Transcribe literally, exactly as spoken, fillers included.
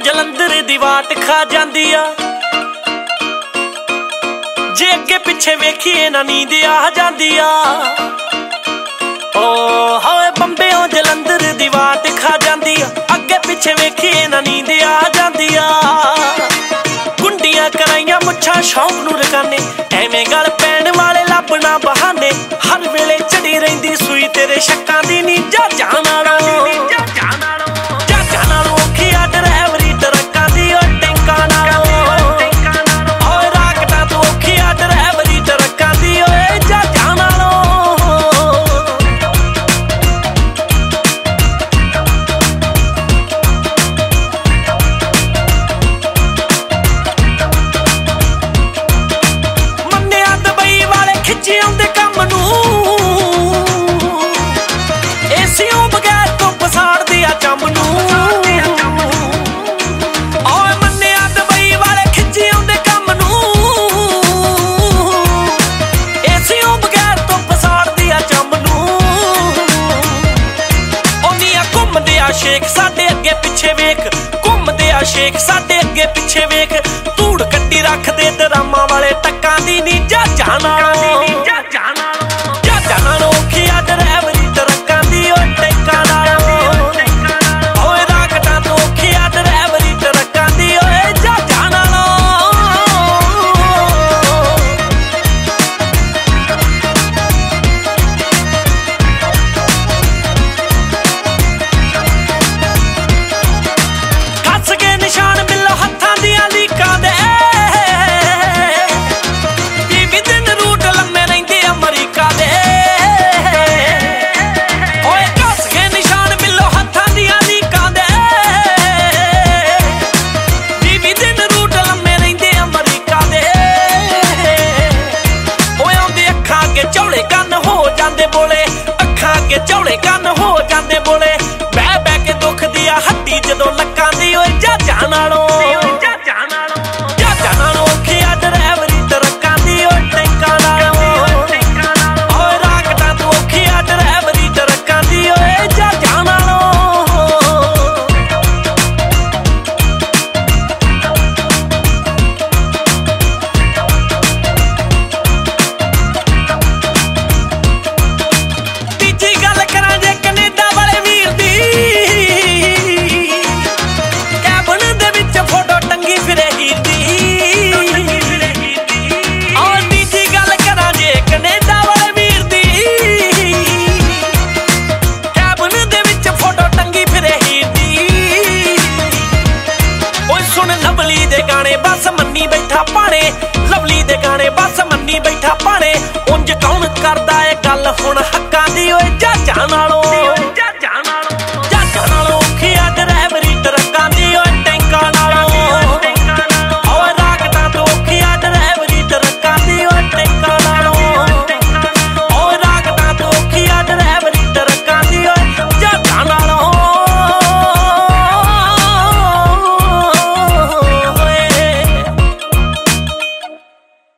ਜਲੰਧਰ ਦੀ ਵਾਟ ਖਾ ਜਾਂਦੀ ਆ, ਜੇ ਅੱਗੇ ਪਿੱਛੇ ਵੇਖੀਏ ਨਾ ਨੀਂਦ ਆ ਜਾਂਦੀ ਆ। ਓ ਹੋਏ ਬੰਬਿਓਂ ਜਲੰਧਰ ਦੀ ਵਾਟ ਖਾ ਜਾਂਦੀ ਆ, ਅੱਗੇ ਪਿੱਛੇ ਵੇਖੀਏ ਨਾ ਨੀਂਦ ਆ ਜਾਂਦੀ ਆ। ਗੁੰਡੀਆਂ ਕਰਾਈਆਂ ਮੁੱਛਾਂ ਸ਼ੌਂਕ ਨੂੰ ਰਕਾਨੇ, ਐਵੇਂ ਗਲ ਪੈਣ ਵਾਲੇ ਲੱਭਣਾ ਬਹਾਨੇ। ਹਰ ਵੇਲੇ ਚੜੀ ਰਹਿੰਦੀ ਸੂਈ ਤੇਰੇ ਸ਼ੱਕਾਂ ਦੀ ਨੀ ਜਹਾਜ਼ਾਂ ਨਾਲੋਂ। ਜਹਾਜ਼ਾਂ ਨਾਲੋਂ ਔਖੀ ਆ ਡਰਾਈਵਰੀ ਟਰੱਕਾਂ ਦੀ ਓ ਟੈਂਕਾਂ ਨਾਲੋਂ। ਓਏ ਰਾਕਟਾਂ ਤੋਂ ਔਖੀ ਆ ਡਰਾਈਵਰੀ ਟਰੱਕਾਂ ਦੀ ਓਏ ਜਹਾਜ਼ਾਂ ਨਾਲੋਂ। ਮੰਨਿਆ ਦੁਬਈ ਵਾਲੇ ਖਿੱਚੇ ਆਉਂਦੇ ਕੰਮ ਨੂੰ, ਏਸੀਓਂ ਬਗੈਰ ਧੁੱਪ ਸਾੜਦੀ ਆ ਚੰਬ ਨੂੰ। ਓਏ ਮੰਨਿਆ ਦੁਬਈ ਵਾਲੇ ਖਿੱਚੇ ਆਉਂਦੇ ਕੰਮ ਨੂੰ, ਏਸੀਓਂ ਬਗੈਰ ਧੁੱਪ ਸਾੜਦੀ ਆ ਚੰਬ ਨੂੰ। ਉਹਨੀਆਂ ਘੁੰਮਦੇ ਆ ਸ਼ੇਖ ਸਾਡੇ ਅੱਗੇ ਪਿੱਛੇ ਵੇਖ, ਘੁੰਮਦੇ ਆ ਸ਼ੇਖ ਸਾਡੇ ਅੱਗੇ ਪਿੱਛੇ ਵੇਖ। ਧੂੜ ਕੱਢੀ ਰੱਖਦੇ ਡਰਾਮਾਂ ਵਾਲੇ ਟੱਕਾਂ ਦੀ ਨੀ ਜਹਾਜ਼ਾਂ ਨਾਲੋਂ। ਜਹਾਜ਼ਾਂ ਨਾਲੋਂ ਔਖੀ ਆ ਡਰਾਈਵਰੀ ਟਰੱਕਾਂ ਦੀ ਓ ਟੈਂਕਾਂ ਨਾਲੋਂ। ਓਏ ਰਾਕਟਾਂ ਤੋਂ ਔਖੀ ਆ ਡਰਾਈਵਰੀ ਟਰੱਕਾਂ ਦੀ ਓਏ ਜਹਾਜ਼ਾਂ ਨਾਲੋਂ। ਕੱਸ ਕੇ ਨਿਸ਼ਾਨ ਮਿਲੋ ਹੱਥਾਂ ਦੀਆਂ ਲੀਕਾਂ ਦੇ, ਵੀਹ ਦਿਨ ਰੂਟ ਲੰਮੇ ਰਹਿੰਦੇ ਅਮਰੀਕਾ ਦੇ। ਓਏ ਕੱਸ ਕੇ ਨਿਸ਼ਾਨ ਮਿਲੋ ਹੱਥਾਂ ਦੀਆਂ ਲੀਕਾਂ ਦੇ, ਵੀਹ ਦਿਨ ਰੂਟ ਲੰਮੇ ਰਹਿੰਦੇ ਅਮਰੀਕਾ ਦੇ। ਓਏ ਆਉਂਦੇ ਅੱਖਾਂ ਅੱਗੇ ਝੌਲੇ ਕੰਨ ਹੋ ਜਾਂਦੇ ਬੋਲੇ, ਅੱਖਾਂ ਅੱਗੇ ਝੌਲੇ ਕੰਨ ਹੋ ਜਾਂਦੇ ਬੋਲੇ। ਬਹਿ ਬਹਿ ਕੇ ਦੁਖਦੀ ਆ ਹੱਡੀ ਜਦੋਂ ਲੱਕਾਂ ਦੀ ਓਏ ਜਹਾਜ਼ਾਂ ਨਾਲੋਂ। ਜਹਾਜ਼ਾਂ ਨਾਲੋਂ ਔਖੀ ਆ ਡਰਾਈਵਰੀ ਟਰੱਕਾਂ ਦੀ ਓ ਟੈਂਕਾਂ ਨਾਲੋਂ। ਓਏ ਰਾਕਟਾਂ ਤੋਂ ਔਖੀ ਆ ਡਰਾਈਵਰੀ ਟਰੱਕਾਂ ਦੀ ਓਏ ਜਹਾਜ਼ਾਂ ਨਾਲੋਂ। ਤੀਜੀ ਗੱਲ ਕਰਾਂ ਜੇ ਕੈਨੇਡਾ ਵਾਲੇ ਵੀਰ ਦੀ, ਕੈਬਨ ਦੇ ਵਿੱਚ ਫੋਟੋ ਟੰਗੀ ਫਿਰੇ ਹੀਰ ਦੀ। ਔਰ ਤੀਜੀ ਗੱਲ ਕਰਾਂ ਜੇ ਕੈਨੇਡਾ ਵਾਲੇ ਵੀਰ ਦੀ, ਕੈਬਨ ਦੇ ਵਿੱਚ ਫੋਟੋ ਟੰਗੀ ਫਿਰੇ ਹੀਰ ਦੀ। ਓਏ ਸੁਣ ਲਵਲੀ ਦੇ ਗਾਣੇ ਬਸ ਮੰਨੀ ਬੈਠਾ ਪਾਣੇ, ਲਵਲੀ ਦੇ ਗਾਣੇ ਬਸ ਮੰਨੀ ਬੈਠਾ ਪਾਣੇ। ਉਂਝ ਕੌਣ ਕਰਦਾ ਏ ਗੱਲ ਹੁਣ ਹੱਕਾਂ ਦੀ ਓਏ ਜਹਾਜ਼ਾਂ ਨਾਲੋਂ।